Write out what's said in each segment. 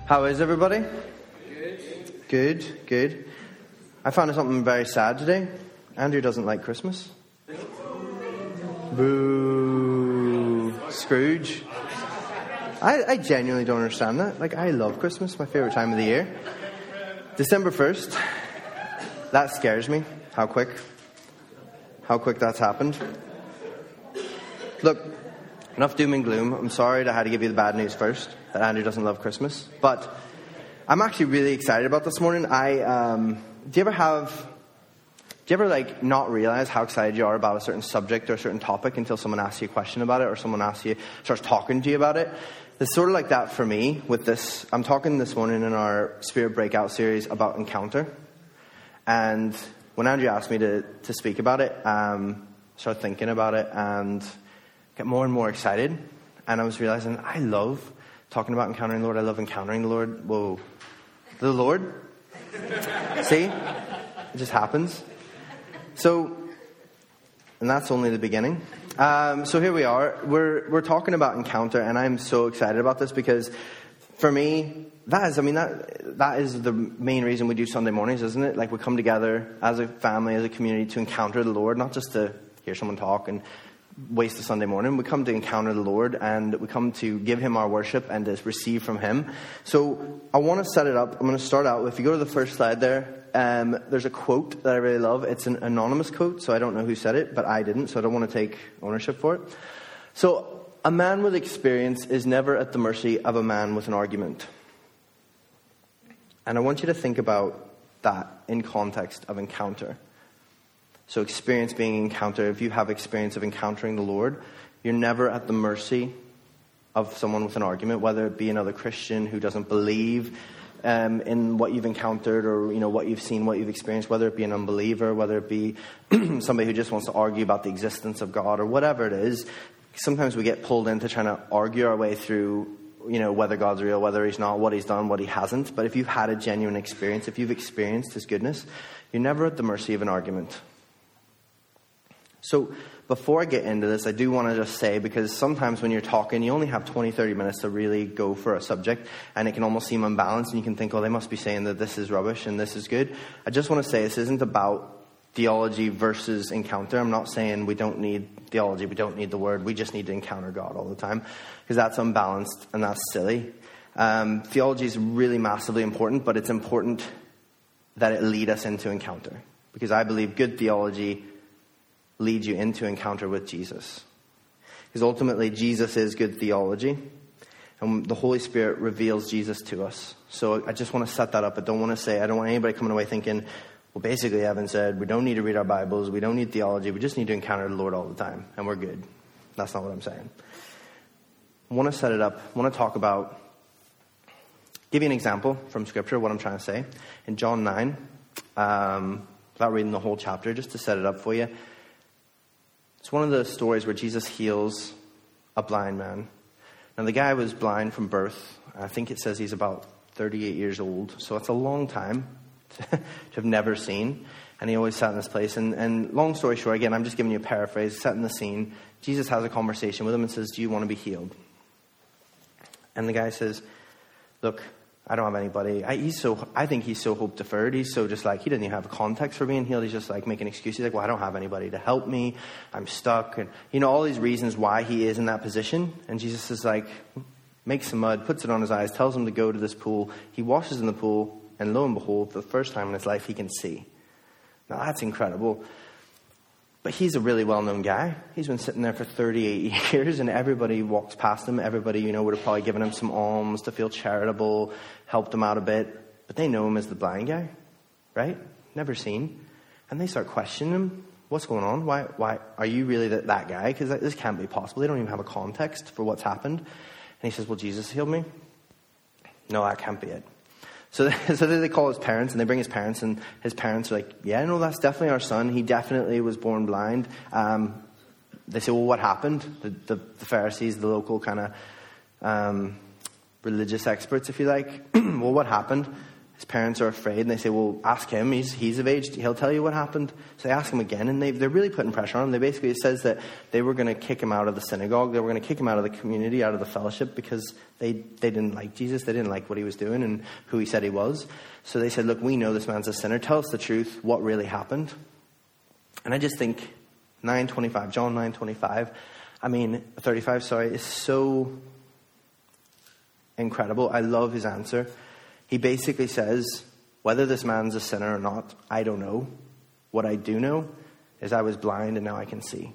How is everybody? Good. I found something very sad today. Andrew doesn't like Christmas. Boo. Scrooge. I genuinely don't understand that. Like, I love Christmas, my favourite time of the year. December 1st. That scares me. How quick that's happened. Look, enough doom and gloom. I'm sorry that I had to give you the bad news first, that Andrew doesn't love Christmas. But I'm actually really excited about this morning. Do you ever like not realize how excited you are about a certain subject or a certain topic until someone asks you a question about it or someone starts talking to you about it? It's sort of like that for me with this. I'm talking this morning in our Spirit Breakout series about encounter. And when Andrew asked me to speak about it, I started thinking about it and get more and more excited. And I was realizing I love talking about encountering the Lord. I love encountering the Lord. Whoa. The Lord? See? It just happens. So, and that's only the beginning. So here we are. We're talking about encounter, and I'm so excited about this because for me, that is the main reason we do Sunday mornings, isn't it? Like, we come together as a family, as a community to encounter the Lord, not just to hear someone talk and waste a Sunday morning. We come to encounter the Lord, and we come to give him our worship and to receive from him. So I want to set it up. I'm going to start out. If you go to the first slide there, there's a quote that I really love. It's an anonymous quote, so I don't know who said it, but I didn't, so I don't want to take ownership for it. So, a man with experience is never at the mercy of a man with an argument. And I want you to think about that in context of encounter. So experience being encounter. If you have experience of encountering the Lord, you're never at the mercy of someone with an argument, whether it be another Christian who doesn't believe in what you've encountered or, what you've seen, what you've experienced, whether it be an unbeliever, whether it be somebody who just wants to argue about the existence of God or whatever it is. Sometimes we get pulled into trying to argue our way through, whether God's real, whether he's not, what he's done, what he hasn't. But if you've had a genuine experience, if you've experienced his goodness, you're never at the mercy of an argument. So before I get into this, I do want to just say, because sometimes when you're talking, you only have 20, 30 minutes to really go for a subject, and it can almost seem unbalanced, and you can think, they must be saying that this is rubbish and this is good. I just want to say this isn't about theology versus encounter. I'm not saying we don't need theology, we don't need the word, we just need to encounter God all the time, because that's unbalanced and that's silly. Theology is really massively important, but it's important that it lead us into encounter, because I believe good theology lead you into encounter with Jesus. Because ultimately, Jesus is good theology, and the Holy Spirit reveals Jesus to us. So I just want to set that up. I don't want anybody coming away thinking, well, basically Evan said, we don't need to read our Bibles, we don't need theology, we just need to encounter the Lord all the time, and we're good. That's not what I'm saying. I want to set it up. I want to talk about, give you an example from Scripture, what I'm trying to say. In John 9, without reading the whole chapter, just to set it up for you, it's one of the stories where Jesus heals a blind man. Now, the guy was blind from birth. I think it says he's about 38 years old. So it's a long time to have never seen. And he always sat in this place. And long story short, again, I'm just giving you a paraphrase, setting the scene. Jesus has a conversation with him and says, do you want to be healed? And the guy says, look, I don't have anybody. I think he's so hope deferred. He's so just like, he doesn't even have a context for being healed. He's just like making excuses. He's like, well, I don't have anybody to help me. I'm stuck. And, all these reasons why he is in that position. And Jesus is like, makes some mud, puts it on his eyes, tells him to go to this pool. He washes in the pool. And lo and behold, for the first time in his life, he can see. Now, that's incredible. But he's a really well-known guy. He's been sitting there for 38 years, and everybody walks past him. Everybody, would have probably given him some alms to feel charitable, helped him out a bit. But they know him as the blind guy, right? Never seen. And they start questioning him. What's going on? Why are you really that guy? Because this can't be possible. They don't even have a context for what's happened. And he says, well, Jesus healed me. No, that can't be it. So then they call his parents, and they bring his parents, and his parents are like, yeah, no, that's definitely our son. He definitely was born blind. They say, well, what happened? The Pharisees, the local kind of religious experts, if you like. Well, what happened? His parents are afraid, and they say, well, ask him. He's of age. He'll tell you what happened. So they ask him again, and they're really putting pressure on him. It says that they were going to kick him out of the synagogue. They were going to kick him out of the community, out of the fellowship, because they didn't like Jesus. They didn't like what he was doing and who he said he was. So they said, look, we know this man's a sinner. Tell us the truth, what really happened. And I just think John 9:25, 35, is so incredible. I love his answer. He basically says, whether this man's a sinner or not, I don't know. What I do know is I was blind and now I can see.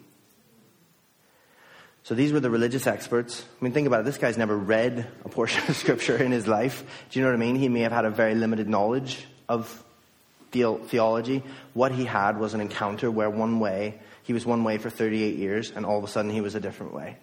So these were the religious experts. Think about it. This guy's never read a portion of Scripture in his life. Do you know what I mean? He may have had a very limited knowledge of theology. What he had was an encounter where he was one way for 38 years, and all of a sudden he was a different way.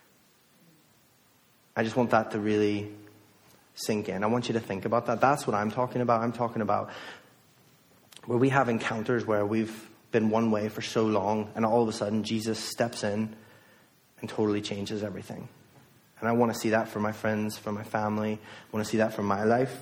I just want that to really sink in. I want you to think about that. That's what I'm talking about. I'm talking about where we have encounters where we've been one way for so long, and all of a sudden Jesus steps in and totally changes everything. And I want to see that for my friends, for my family. I want to see that for my life.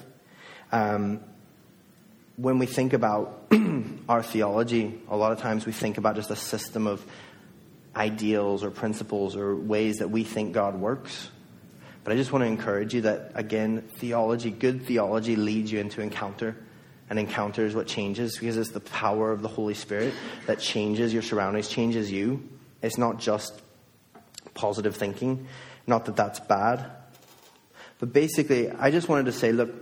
When we think about our theology, a lot of times we think about just a system of ideals or principles or ways that we think God works. But I just want to encourage you that, again, good theology leads you into encounter. And encounter is what changes, because it's the power of the Holy Spirit that changes your surroundings, changes you. It's not just positive thinking. Not that that's bad. But basically, I just wanted to say, look,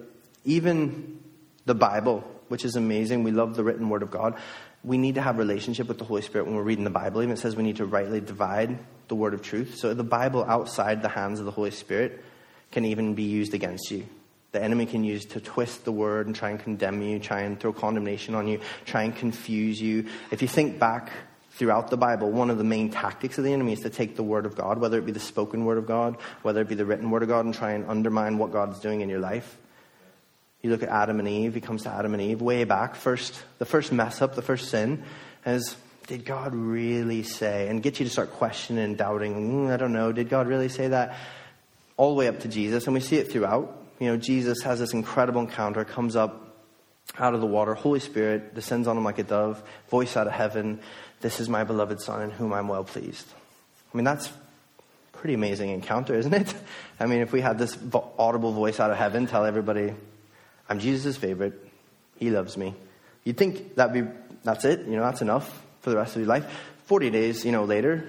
even the Bible, which is amazing, we love the written word of God, we need to have a relationship with the Holy Spirit when we're reading the Bible. Even it says we need to rightly divide the word of truth. So the Bible outside the hands of the Holy Spirit can even be used against you. The enemy can use to twist the word and try and condemn you, try and throw condemnation on you, try and confuse you. If you think back throughout the Bible, one of the main tactics of the enemy is to take the word of God, whether it be the spoken word of God, whether it be the written word of God, and try and undermine what God's doing in your life. You look at Adam and Eve. He comes to Adam and Eve way back. The first mess up, the first sin is, did God really say? And get you to start questioning and doubting. I don't know. Did God really say that? All the way up to Jesus. And we see it throughout. Jesus has this incredible encounter, comes up out of the water. Holy Spirit descends on him like a dove. Voice out of heaven. This is my beloved Son in whom I'm well pleased. That's a pretty amazing encounter, isn't it? If we had this audible voice out of heaven tell everybody, I'm Jesus' favorite. He loves me. You'd think that's it. That's enough for the rest of your life. 40 days, later,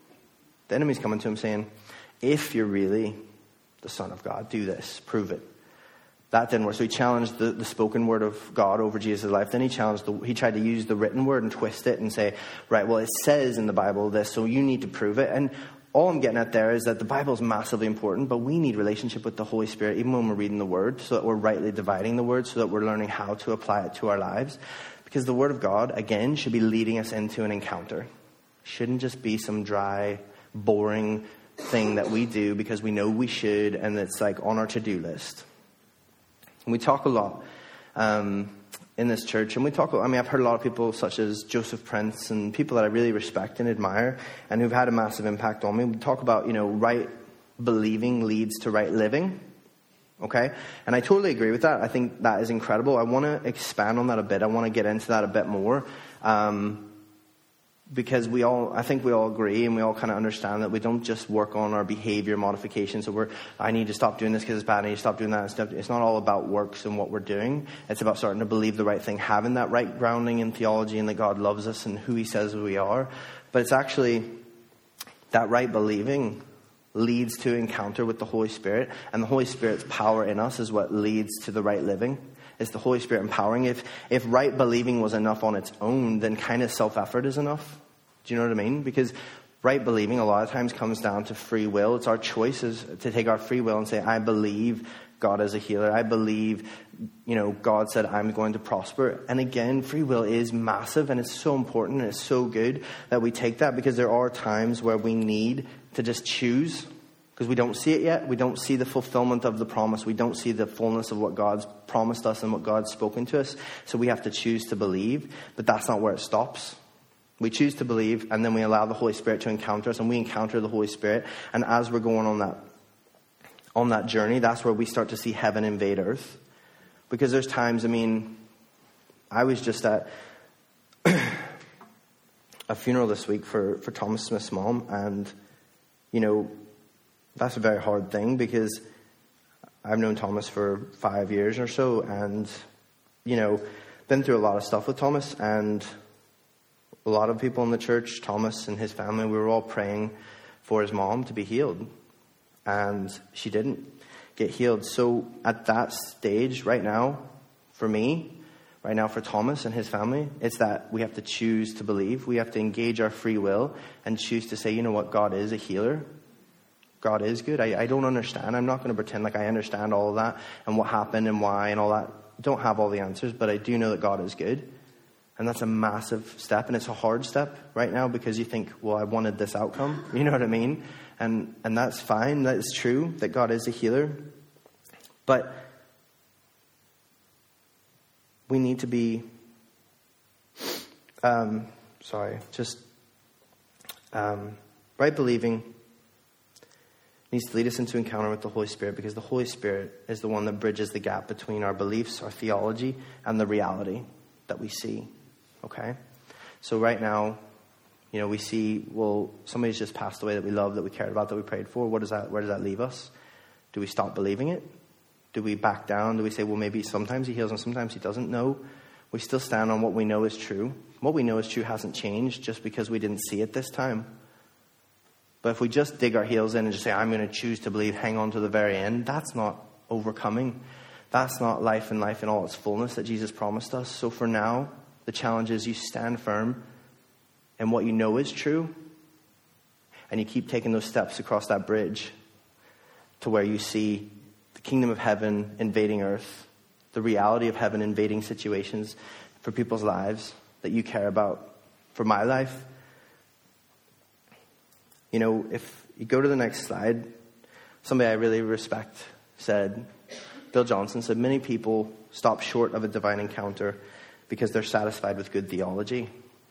the enemy's coming to him saying, if you're really the Son of God, do this. Prove it. That didn't work. So he challenged the spoken word of God over Jesus' life. Then he tried to use the written word and twist it and say, right, well, it says in the Bible this, so you need to prove it. And all I'm getting at there is that the Bible is massively important, but we need relationship with the Holy Spirit, even when we're reading the Word, so that we're rightly dividing the Word, so that we're learning how to apply it to our lives. Because the Word of God, again, should be leading us into an encounter. It shouldn't just be some dry, boring thing that we do because we know we should, and it's like on our to-do list. And we talk a lot in this church, and I've heard a lot of people such as Joseph Prince and people that I really respect and admire and who've had a massive impact on me. We talk about, right believing leads to right living. Okay? And I totally agree with that. I think that is incredible. I want to expand on that a bit. I want to get into that a bit more. Because I think we all agree and we all kind of understand that we don't just work on our behavior modification. So I need to stop doing this because it's bad. I need to stop doing that. It's not all about works and what we're doing. It's about starting to believe the right thing, having that right grounding in theology and that God loves us and who he says we are. But it's actually that right believing leads to encounter with the Holy Spirit. And the Holy Spirit's power in us is what leads to the right living. It's the Holy Spirit empowering. If right believing was enough on its own, then kind of self-effort is enough. Do you know what I mean? Because right believing a lot of times comes down to free will. It's our choices to take our free will and say, I believe God is a healer. I believe, God said I'm going to prosper. And again, free will is massive and it's so important and it's so good that we take that, because there are times where we need to just choose because we don't see it yet. We don't see the fulfillment of the promise. We don't see the fullness of what God's promised us and what God's spoken to us. So we have to choose to believe, but that's not where it stops. We choose to believe, and then we allow the Holy Spirit to encounter us, and we encounter the Holy Spirit. And as we're going on that journey, that's where we start to see heaven invade earth. Because there's times, I was just at a funeral this week for Thomas Smith's mom, and, that's a very hard thing because I've known Thomas for 5 years or so, and, been through a lot of stuff with Thomas, and a lot of people in the church, Thomas and his family, we were all praying for his mom to be healed, and she didn't get healed. So at that stage right now, for me, right now for Thomas and his family, it's that we have to choose to believe. We have to engage our free will and choose to say, you know what, God is a healer. God is good. I don't understand. I'm not going to pretend like I understand all of that and what happened and why and all that. Don't have all the answers, but I do know that God is good. And that's a massive step, and it's a hard step right now because you think, well, I wanted this outcome. You know what I mean? And that's fine. That is true, that God is a healer. But we need to be, right believing needs to lead us into encounter with the Holy Spirit, because the Holy Spirit is the one that bridges the gap between our beliefs, our theology, and the reality that we see. Okay? So right now, we see, somebody's just passed away that we love, that we cared about, that we prayed for. Where does that leave us? Do we stop believing it? Do we back down? Do we say, well, maybe sometimes he heals and sometimes he doesn't? No. We still stand on what we know is true. What we know is true hasn't changed just because we didn't see it this time. But if we just dig our heels in and just say, I'm going to choose to believe, hang on to the very end, that's not overcoming. That's not life in all its fullness that Jesus promised us. So for now, the challenge is you stand firm in what you know is true, and you keep taking those steps across that bridge to where you see the kingdom of heaven invading earth, the reality of heaven invading situations for people's lives that you care about. For my life, if you go to the next slide, somebody I really respect said, Bill Johnson said, many people stop short of a divine encounter because they're satisfied with good theology.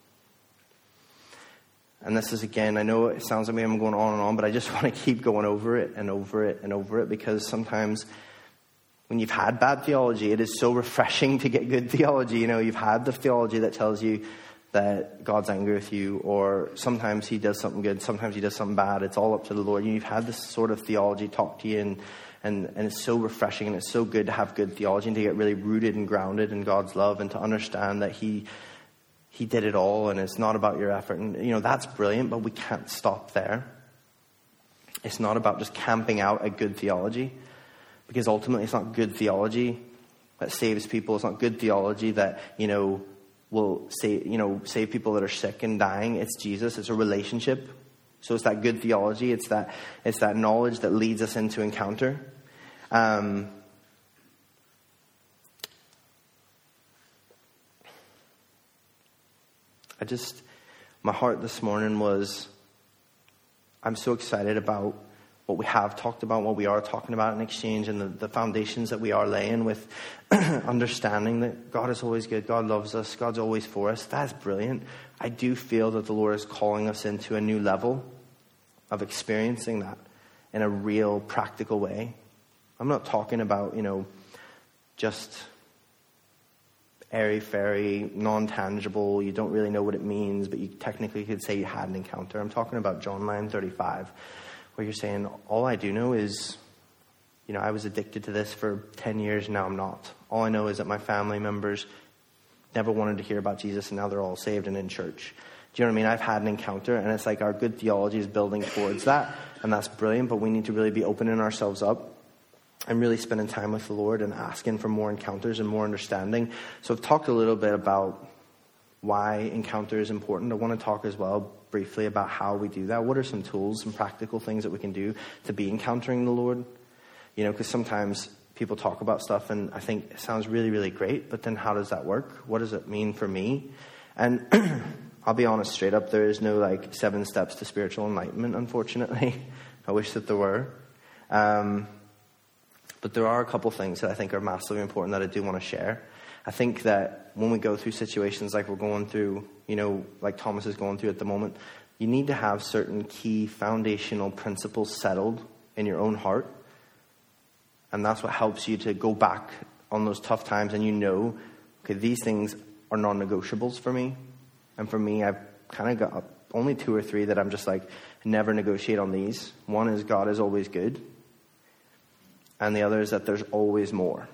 And this is, again, I know it sounds like me I'm going on and on, but I just want to keep going over it and over it and over it, because sometimes when you've had bad theology, it is so refreshing to get good theology. You've had the theology that tells you that God's angry with you, or sometimes he does something good, sometimes he does something bad. It's all up to the Lord. You've had this sort of theology talk to you, and it's so refreshing, and it's so good to have good theology and to get really rooted and grounded in God's love and to understand that he did it all and it's not about your effort. And, that's brilliant, but we can't stop there. It's not about just camping out at good theology, because ultimately it's not good theology that saves people. It's not good theology that, will save people that are sick and dying. It's Jesus. It's a relationship. So it's that good theology. It's that knowledge that leads us into encounter. My heart this morning was, I'm so excited about what we have talked about, what we are talking about in exchange, and the foundations that we are laying with understanding that God is always good, God loves us, God's always for us. That's brilliant. I do feel that the Lord is calling us into a new level of experiencing that in a real practical way. I'm not talking about, just airy-fairy, non-tangible, you don't really know what it means, but you technically could say you had an encounter. I'm talking about John 9:35. Where you're saying, all I do know is, I was addicted to this for 10 years, now I'm not. All I know is that my family members never wanted to hear about Jesus, and now they're all saved and in church. Do you know what I mean? I've had an encounter, and it's like our good theology is building towards that, and that's brilliant, but we need to really be opening ourselves up and really spending time with the Lord and asking for more encounters and more understanding. So I've talked a little bit about why encounter is important. I want to talk as well briefly about how we do that. What are some tools, some practical things that we can do to be encountering the Lord? Because sometimes people talk about stuff and I think it sounds really, really great, but then how does that work? What does it mean for me? And I'll be honest straight up, there is no 7 steps to spiritual enlightenment, unfortunately. I wish that there were. But there are a couple things that I think are massively important that I do want to share. I think that when we go through situations like we're going through, like Thomas is going through at the moment, you need to have certain key foundational principles settled in your own heart. And that's what helps you to go back on those tough times and you know, okay, these things are non-negotiables for me. And for me, I've kind of got only 2 or 3 that I'm just like, never negotiate on these. One is God is always good. And the other is that there's always more.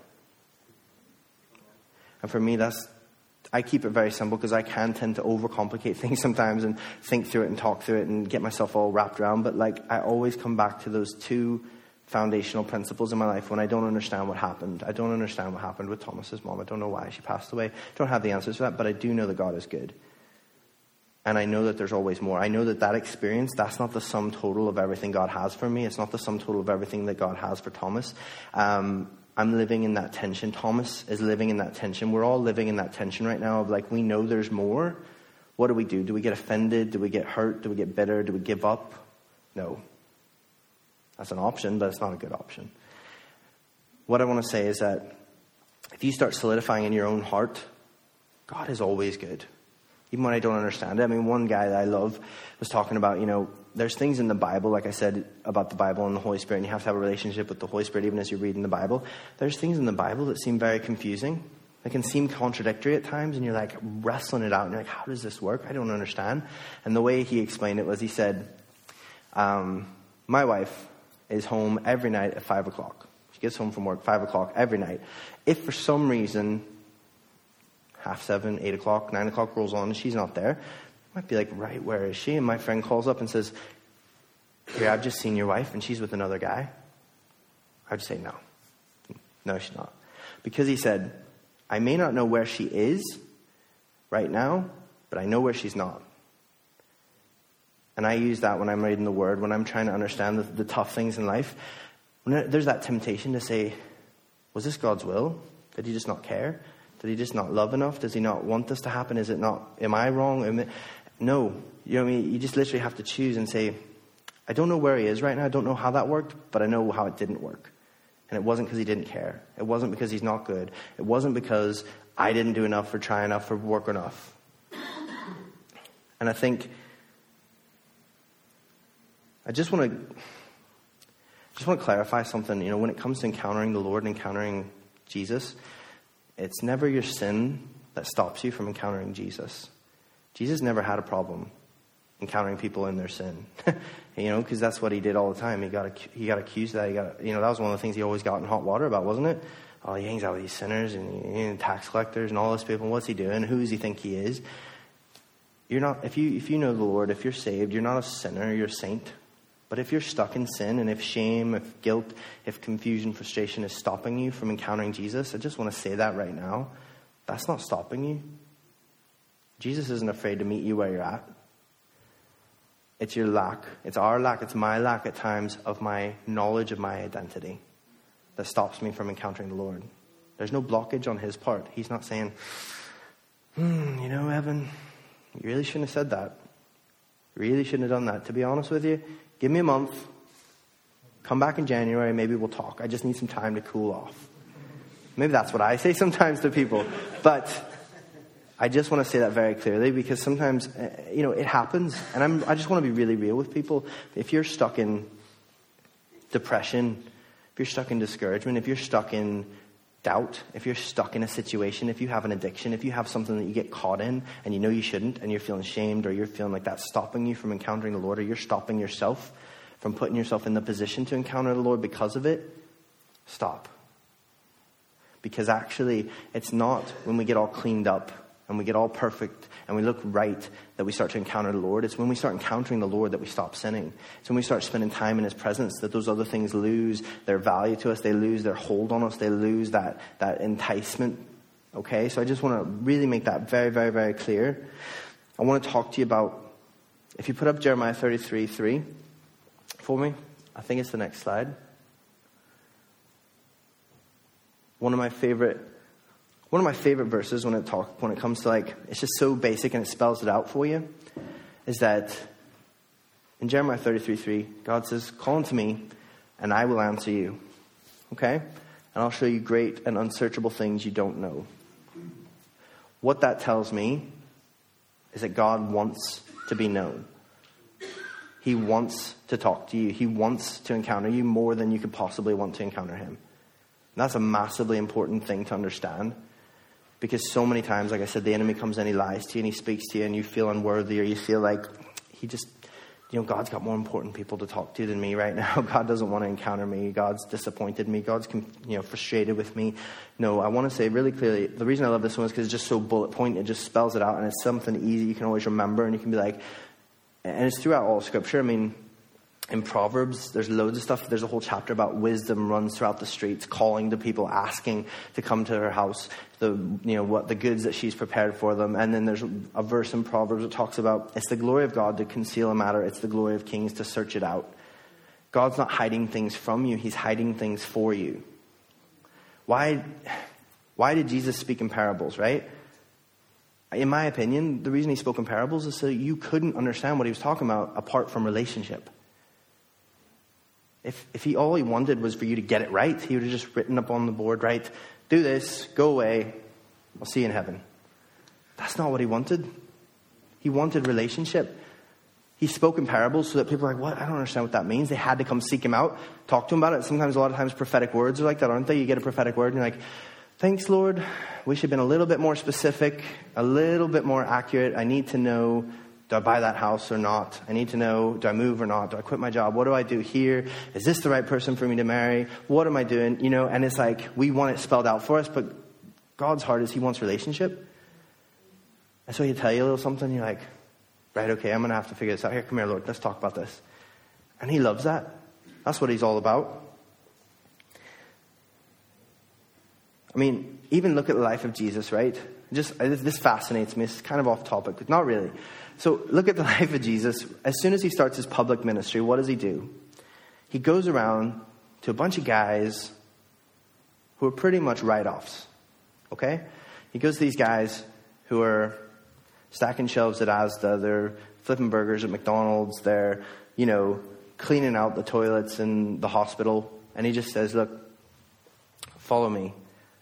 And for me, I keep it very simple because I can tend to overcomplicate things sometimes and think through it and talk through it and get myself all wrapped around. But like, I always come back to those 2 foundational principles in my life when I don't understand what happened. I don't understand what happened with Thomas's mom. I don't know why she passed away. I don't have the answers for that, but I do know that God is good. And I know that there's always more. I know that experience, that's not the sum total of everything God has for me. It's not the sum total of everything that God has for Thomas. I'm living in that tension. Thomas is living in that tension. We're all living in that tension right now of like, we know there's more. What do we do? Do we get offended? Do we get hurt? Do we get bitter? Do we give up? No. That's an option, but it's not a good option. What I want to say is that if you start solidifying in your own heart, God is always good. Even when I don't understand it. I mean, one guy that I love was talking about, there's things in the Bible, like I said, about the Bible and the Holy Spirit, and you have to have a relationship with the Holy Spirit even as you're reading the Bible. There's things in the Bible that seem very confusing. They can seem contradictory at times, and you're like wrestling it out, and you're like, how does this work? I don't understand. And the way he explained it was, he said, my wife is home every night at 5 o'clock. She gets home from work 5 o'clock every night. If for some reason 7:30, 8 o'clock, 9 o'clock rolls on and she's not there, I might be like, right, where is she? And my friend calls up and says, here, I've just seen your wife and she's with another guy. I would say no, she's not. Because he said, I may not know where she is right now, but I know where she's not. And I use that when I'm reading the Word, when I'm trying to understand the tough things in life. When there's that temptation to say, was this God's will? Did he just not care? Did he just not love enough? Does he not want this to happen? Is it not? Am I wrong? No. You know what I mean? You just literally have to choose and say, I don't know where he is right now. I don't know how that worked, but I know how it didn't work. And it wasn't because he didn't care. It wasn't because he's not good. It wasn't because I didn't do enough or try enough or work enough. And I think I just want to clarify something. When it comes to encountering the Lord and encountering Jesus, it's never your sin that stops you from encountering Jesus. Jesus never had a problem encountering people in their sin, because that's what he did all the time. He got accused of that. That was one of the things he always got in hot water about, wasn't it? Oh, he hangs out with these sinners and tax collectors and all those people. What's he doing? Who does he think he is? You're not. If you know the Lord, if you're saved, you're not a sinner. You're a saint. But if you're stuck in sin, and if shame, if guilt, if confusion, frustration is stopping you from encountering Jesus, I just want to say that right now. That's not stopping you. Jesus isn't afraid to meet you where you're at. It's your lack. It's our lack. It's my lack at times of my knowledge of my identity that stops me from encountering the Lord. There's no blockage on his part. He's not saying, Evan, you really shouldn't have said that. You really shouldn't have done that. To be honest with you, give me a month. Come back in January. Maybe we'll talk. I just need some time to cool off. Maybe that's what I say sometimes to people. But I just want to say that very clearly because sometimes, it happens. And I just want to be really real with people. If you're stuck in depression, if you're stuck in discouragement, if you're stuck in doubt, if you're stuck in a situation, if you have an addiction, if you have something that you get caught in and you know you shouldn't and you're feeling shamed or you're feeling like that's stopping you from encountering the Lord or you're stopping yourself from putting yourself in the position to encounter the Lord because of it, stop. Because actually, it's not when we get all cleaned up and we get all perfect and we look right that we start to encounter the Lord. It's when we start encountering the Lord that we stop sinning. It's when we start spending time in his presence that those other things lose their value to us. They lose their hold on us. They lose that enticement. Okay, so I just want to really make that very, very, very clear. I want to talk to you about, if you put up Jeremiah 33:3 for me. I think it's the next slide. One of my favorite verses when it comes to it's just so basic and it spells it out for you, is that in Jeremiah 33:3, God says, "Call unto me, and I will answer you." Okay? And I'll show you great and unsearchable things you don't know. What that tells me is that God wants to be known. He wants to talk to you. He wants to encounter you more than you could possibly want to encounter him. that's a massively important thing to understand. Because so many times, like I said, the enemy comes and he lies to you and he speaks to you and you feel unworthy, or you feel like God's got more important people to talk to than me right now. God doesn't want to encounter me. God's disappointed me. God's frustrated with me. No, I want to say really clearly, the reason I love this one is because it's just so bullet point. It just spells it out, and it's something easy you can always remember, and you can be like, and it's throughout all Scripture. I mean, in Proverbs, there's loads of stuff. There's a whole chapter about wisdom runs throughout the streets, calling to people, asking to come to her house, what the goods that she's prepared for them. And then there's a verse in Proverbs that talks about, it's the glory of God to conceal a matter. It's the glory of kings to search it out. God's not hiding things from you. He's hiding things for you. Why did Jesus speak in parables, right? In my opinion, the reason he spoke in parables is so you couldn't understand what he was talking about apart from relationship. If all he wanted was for you to get it right, he would have just written up on the board, right, do this, go away, I'll see you in heaven. That's not what he wanted. He wanted relationship. He spoke in parables so that people are like, what? I don't understand what that means. They had to come seek him out, talk to him about it. Sometimes, a lot of times, prophetic words are like that, aren't they? You get a prophetic word and you're like, thanks, Lord. We should have been a little bit more specific, a little bit more accurate. I need to know, do I buy that house or not? I need to know, do I move or not? Do I quit my job? What do I do here? Is this the right person for me to marry? What am I doing? And it's like, we want it spelled out for us, but God's heart is he wants relationship. And so he'll tell you a little something, you're like, right, okay, I'm going to have to figure this out. Here, come here, Lord, let's talk about this. And he loves that. That's what he's all about. I mean, even look at the life of Jesus, right? This fascinates me. It's kind of off topic, but not really. So look at the life of Jesus. As soon as he starts his public ministry, what does he do? He goes around to a bunch of guys who are pretty much write-offs, okay? He goes to these guys who are stacking shelves at Asda, they're flipping burgers at McDonald's, they're, cleaning out the toilets in the hospital, and he just says, look, follow me.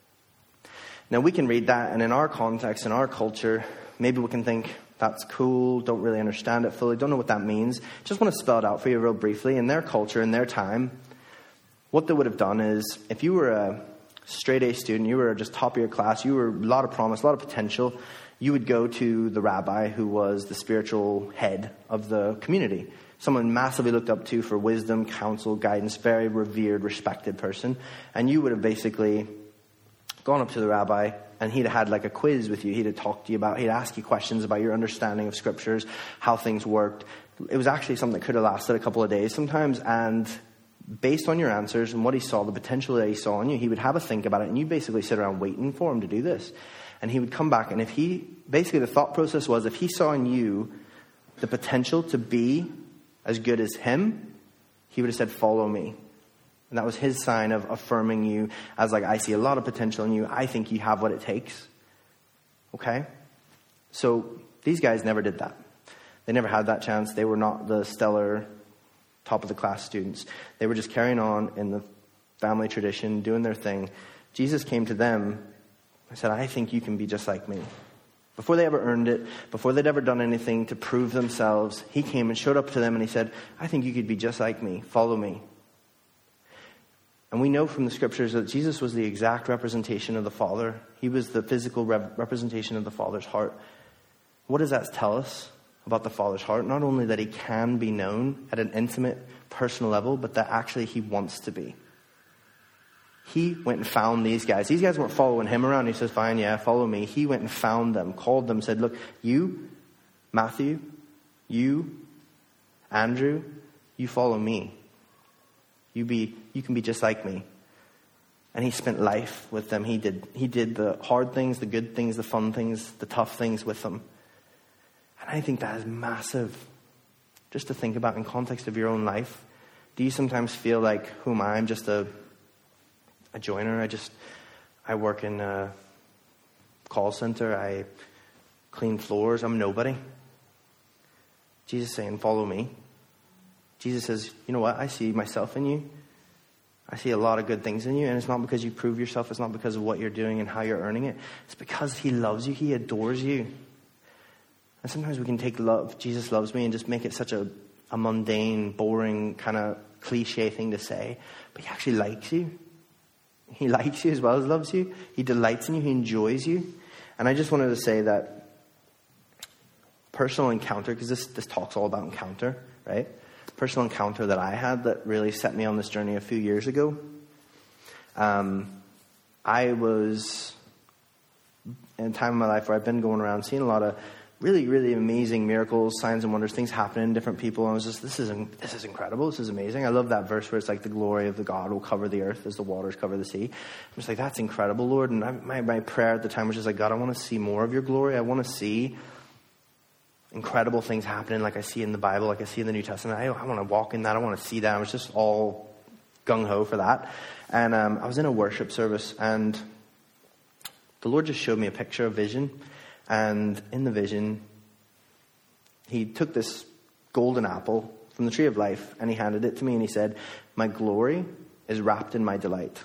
Now, we can read that, and in our context, in our culture, maybe we can think, that's cool, don't really understand it fully, don't know what that means. Just want to spell it out for you real briefly. In their culture, in their time, what they would have done is, if you were a straight-A student, you were just top of your class, you were a lot of promise, a lot of potential, you would go to the rabbi who was the spiritual head of the community. Someone massively looked up to for wisdom, counsel, guidance, very revered, respected person. And you would have basically gone up to the rabbi, and he'd had like a quiz with you. He'd have talked to you about, he'd ask you questions about your understanding of scriptures, how things worked. It was actually something that could have lasted a couple of days sometimes. And based on your answers and what he saw, the potential that he saw in you, he would have a think about it. And you basically sit around waiting for him to do this. And he would come back. And basically the thought process was, if he saw in you the potential to be as good as him, he would have said, follow me. And that was his sign of affirming you as like, I see a lot of potential in you. I think you have what it takes. Okay? So these guys never did that. They never had that chance. They were not the stellar top of the class students. They were just carrying on in the family tradition, doing their thing. Jesus came to them and said, I think you can be just like me. Before they ever earned it, before they'd ever done anything to prove themselves, he came and showed up to them and he said, I think you could be just like me. Follow me. And we know from the scriptures that Jesus was the exact representation of the Father. He was the physical representation of the Father's heart. What does that tell us about the Father's heart? Not only that he can be known at an intimate, personal level, but that actually he wants to be. He went and found these guys. These guys weren't following him around. He says, fine, yeah, follow me. He went and found them, called them, said, look, you, Matthew, you, Andrew, you follow me. You can be just like me. And he spent life with them. He did the hard things, the good things, the fun things, the tough things with them. And I think that is massive. Just to think about in context of your own life. Do you sometimes feel like, who am I? I'm just a joiner. I work in a call center. I clean floors. I'm nobody. Jesus is saying, follow me. Jesus says, you know what? I see myself in you. I see a lot of good things in you. And it's not because you prove yourself. It's not because of what you're doing and how you're earning it. It's because he loves you. He adores you. And sometimes we can take love, Jesus loves me, and just make it such a mundane, boring, kind of cliche thing to say. But he actually likes you. He likes you as well as loves you. He delights in you. He enjoys you. And I just wanted to say that personal encounter, because this talk's all about encounter, right? Personal encounter that I had that really set me on this journey a few years ago. I was in a time in my life where I've been going around seeing a lot of really, really amazing miracles, signs and wonders, things happening in different people. And I was just, this is incredible. This is amazing. I love that verse where it's like the glory of the God will cover the earth as the waters cover the sea. I'm just like, that's incredible, Lord. And my prayer at the time was just like, God, I want to see more of your glory. I want to see incredible things happening like I see in the Bible, like I see in the New Testament. I want to walk in that. I want to see that. I was just all gung-ho for that. And I was in a worship service, and the Lord just showed me a picture of vision. And in the vision, he took this golden apple from the tree of life, and he handed it to me, and he said, my glory is wrapped in my delight.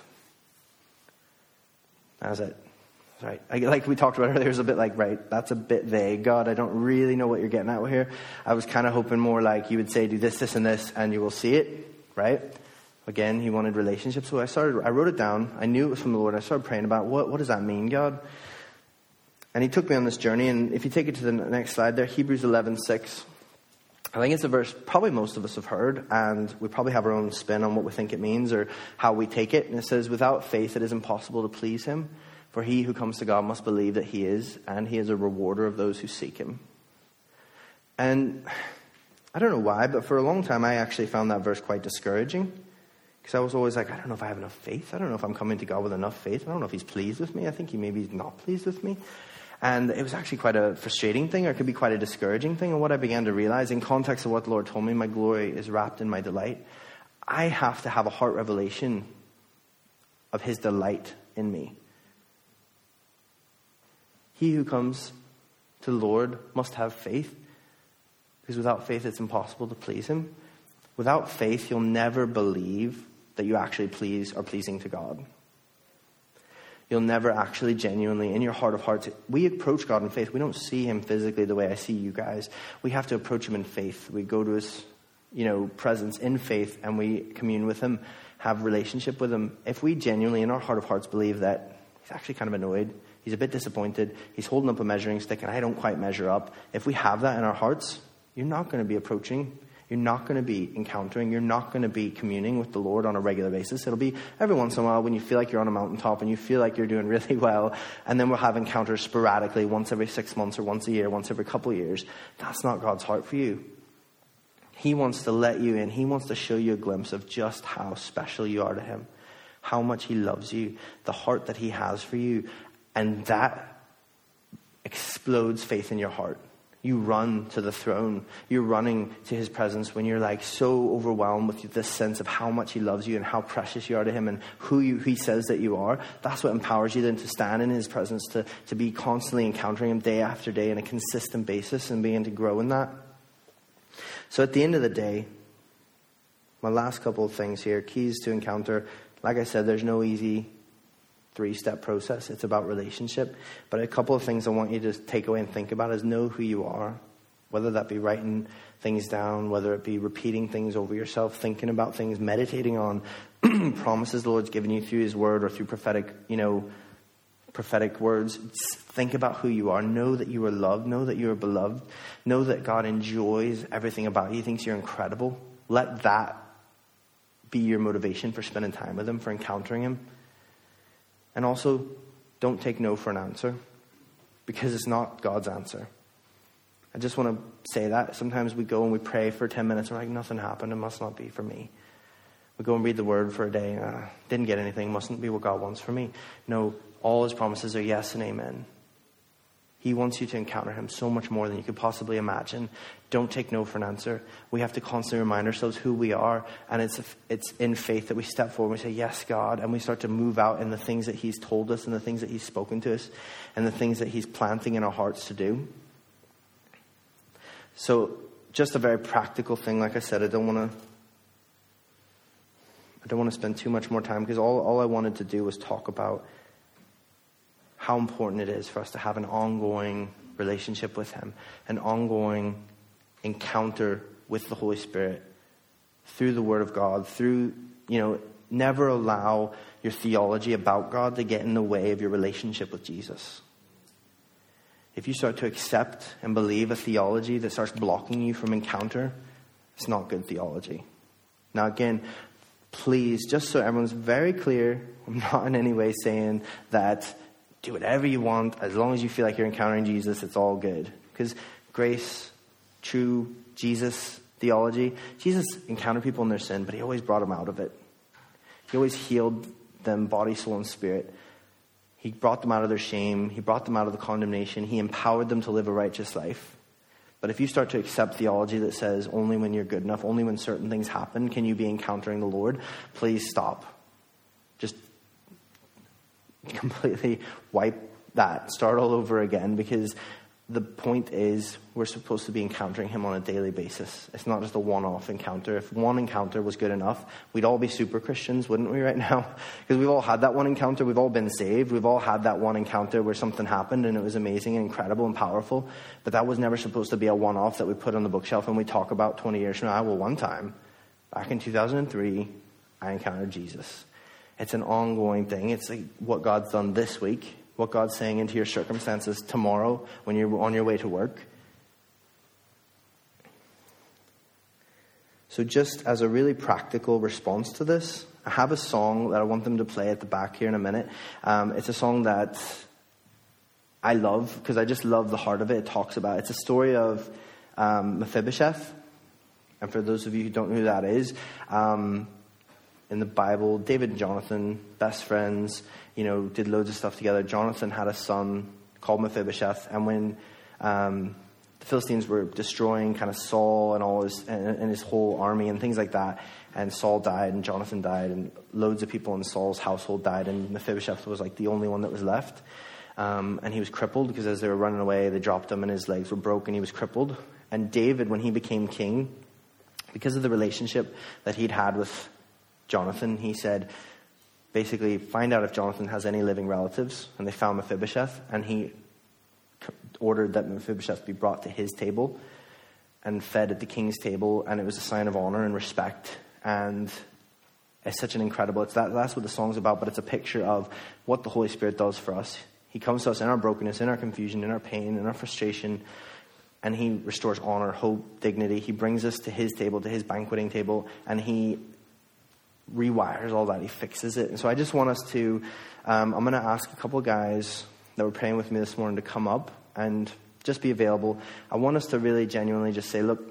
That was it. Right. Like we talked about earlier, it was a bit like, right, that's a bit vague, God. I don't really know what you're getting at here. I was kind of hoping more like you would say, do this, this, and this, and you will see it, right? Again, he wanted relationships. So I wrote it down. I knew it was from the Lord. I started praying about what does that mean, God? And he took me on this journey. And if you take it to the next slide there, Hebrews 11:6. I think it's a verse probably most of us have heard, and we probably have our own spin on what we think it means or how we take it. And it says, without faith, it is impossible to please him. For he who comes to God must believe that he is, and he is a rewarder of those who seek him. And I don't know why, but for a long time, I actually found that verse quite discouraging. Because I was always like, I don't know if I have enough faith. I don't know if I'm coming to God with enough faith. I don't know if he's pleased with me. I think he maybe is not pleased with me. And it was actually quite a frustrating thing, or it could be quite a discouraging thing. And what I began to realize, in context of what the Lord told me, my glory is wrapped in my delight. I have to have a heart revelation of his delight in me. He who comes to the Lord must have faith, because without faith it's impossible to please him. Without faith, you'll never believe that you actually are pleasing to God. You'll never actually genuinely, in your heart of hearts, we approach God in faith. We don't see him physically the way I see you guys. We have to approach him in faith. We go to his, presence in faith, and we commune with him, have relationship with him. If we genuinely, in our heart of hearts, believe that he's actually kind of annoyed, he's a bit disappointed, he's holding up a measuring stick, and I don't quite measure up. If we have that in our hearts, you're not going to be approaching. You're not going to be encountering. You're not going to be communing with the Lord on a regular basis. It'll be every once in a while when you feel like you're on a mountaintop and you feel like you're doing really well. And then we'll have encounters sporadically once every 6 months or once a year, once every couple of years. That's not God's heart for you. He wants to let you in. He wants to show you a glimpse of just how special you are to him, how much he loves you, the heart that he has for you. And that explodes faith in your heart. You run to the throne. You're running to his presence when you're like so overwhelmed with this sense of how much he loves you and how precious you are to him and who he says that you are. That's what empowers you then to stand in his presence, to be constantly encountering him day after day on a consistent basis and begin to grow in that. So at the end of the day, my last couple of things here, keys to encounter. Like I said, there's no easy 3-step process. It's about relationship. But a couple of things I want you to take away and think about is know who you are. Whether that be writing things down, whether it be repeating things over yourself, thinking about things, meditating on promises the Lord's given you through his word or through prophetic words. Think about who you are. Know that you are loved. Know that you are beloved. Know that God enjoys everything about you. He thinks you're incredible. Let that be your motivation for spending time with him, for encountering him. And also, don't take no for an answer, because it's not God's answer. I just want to say that. Sometimes we go and we pray for 10 minutes, and we're like, nothing happened, it must not be for me. We go and read the word for a day, didn't get anything, mustn't be what God wants for me. No, all his promises are yes and amen. He wants you to encounter him so much more than you could possibly imagine. Don't take no for an answer. We have to constantly remind ourselves who we are. And it's in faith that we step forward and we say, yes, God. And we start to move out in the things that he's told us and the things that he's spoken to us and the things that he's planting in our hearts to do. So just a very practical thing. Like I said, I don't want to spend too much more time, because all I wanted to do was talk about how important it is for us to have an ongoing relationship with him, an ongoing encounter with the Holy Spirit through the Word of God, through, never allow your theology about God to get in the way of your relationship with Jesus. If you start to accept and believe a theology that starts blocking you from encounter, it's not good theology. Now again, please, just so everyone's very clear, I'm not in any way saying that do whatever you want, as long as you feel like you're encountering Jesus, it's all good. Because grace, true Jesus theology, Jesus encountered people in their sin, but he always brought them out of it. He always healed them, body, soul, and spirit. He brought them out of their shame. He brought them out of the condemnation. He empowered them to live a righteous life. But if you start to accept theology that says only when you're good enough, only when certain things happen, can you be encountering the Lord, please stop. Just completely wipe that. Start all over again, because the point is we're supposed to be encountering him on a daily basis. It's not just a one-off encounter. If one encounter was good enough, we'd all be super Christians, wouldn't we, right now? Because we've all had that one encounter. We've all been saved. We've all had that one encounter where something happened and it was amazing and incredible and powerful. But that was never supposed to be a one-off that we put on the bookshelf and we talk about 20 years from now. Well, one time, back in 2003, I encountered Jesus. It's an ongoing thing. It's like what God's done this week, what God's saying into your circumstances tomorrow when you're on your way to work. So just as a really practical response to this, I have a song that I want them to play at the back here in a minute. It's a song that I love because I just love the heart of it. It talks about, it's a story of Mephibosheth. And for those of you who don't know who that is, in the Bible, David and Jonathan, best friends, did loads of stuff together. Jonathan had a son called Mephibosheth, and when the Philistines were destroying kind of Saul and all his whole army and things like that, and Saul died and Jonathan died and loads of people in Saul's household died, and Mephibosheth was like the only one that was left, and he was crippled because as they were running away, they dropped him and his legs were broken. He was crippled, and David, when he became king, because of the relationship that he'd had with Jonathan, he said, basically, find out if Jonathan has any living relatives. And they found Mephibosheth, and he ordered that Mephibosheth be brought to his table and fed at the king's table, and it was a sign of honor and respect. And it's such an incredible, that's what the song's about, but it's a picture of what the Holy Spirit does for us. He comes to us in our brokenness, in our confusion, in our pain, in our frustration, and he restores honor, hope, dignity. He brings us to his table, to his banqueting table, and he rewires all that. He fixes it. And so I just want us to, I'm going to ask a couple of guys that were praying with me this morning to come up and just be available. I want us to really genuinely just say, look,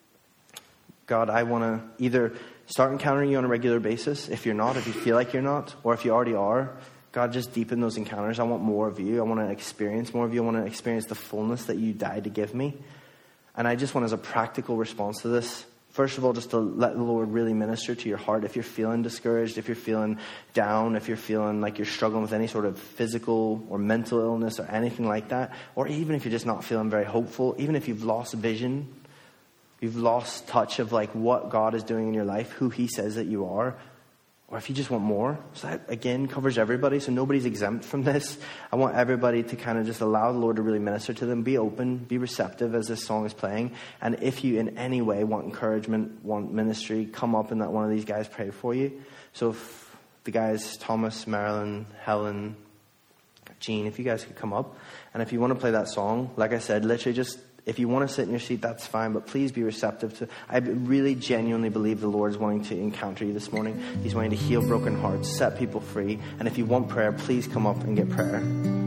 God, I want to either start encountering you on a regular basis. If you're not, if you feel like you're not, or if you already are, God, just deepen those encounters. I want more of you. I want to experience more of you. I want to experience the fullness that you died to give me. And I just want, as a practical response to this, first of all, just to let the Lord really minister to your heart. If you're feeling discouraged, if you're feeling down, if you're feeling like you're struggling with any sort of physical or mental illness or anything like that, or even if you're just not feeling very hopeful, even if you've lost vision, you've lost touch of like what God is doing in your life, who he says that you are, or if you just want more. So that, again, covers everybody, so nobody's exempt from this. I want everybody to kind of just allow the Lord to really minister to them. Be open, be receptive as this song is playing. And if you in any way want encouragement, want ministry, come up and let one of these guys pray for you. So if the guys, Thomas, Marilyn, Helen, Jean, if you guys could come up. And if you want to play that song, like I said, literally just, if you want to sit in your seat, that's fine, but please be receptive to. I really genuinely believe the Lord is wanting to encounter you this morning. He's wanting to heal broken hearts, set people free. And if you want prayer, please come up and get prayer.